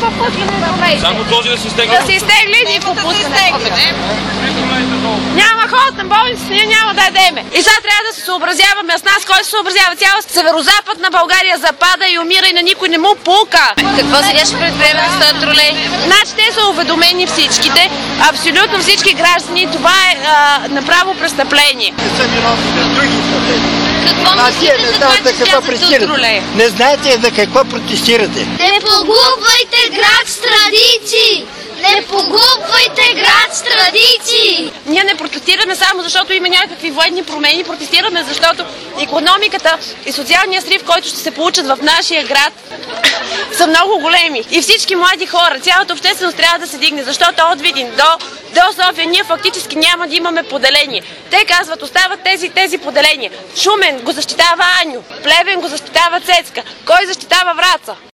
Само този да се изтегли. Да се изтегли и попускане. Няма ход на болницата, ние няма да ядеме. И сега трябва да се съобразяваме с нас, кой се съобразява. Цяла северозападна България запада и умира и на никой не му пука. Какво сега ще предприемем с този тролей? Значи те са уведомени всичките, абсолютно всички граждани, това е направо престъпление. Какво мислите за това, че слязат от тролея? Не знаете за какво протестирате. Не погубвайте град с традиции! Не погубвайте град с традиции! Ние не протестираме само защото има някакви военни промени, протестираме защото икономиката и социалния срив, който ще се получат в нашия град, са много големи. И всички млади хора, цялата общественост трябва да се дигне, защото от Видин до София ние фактически няма да имаме поделение. Те казват, остават тези поделения. Шумен го защитава Аню, Плевен го защитава Цецка. Кой защитава Враца?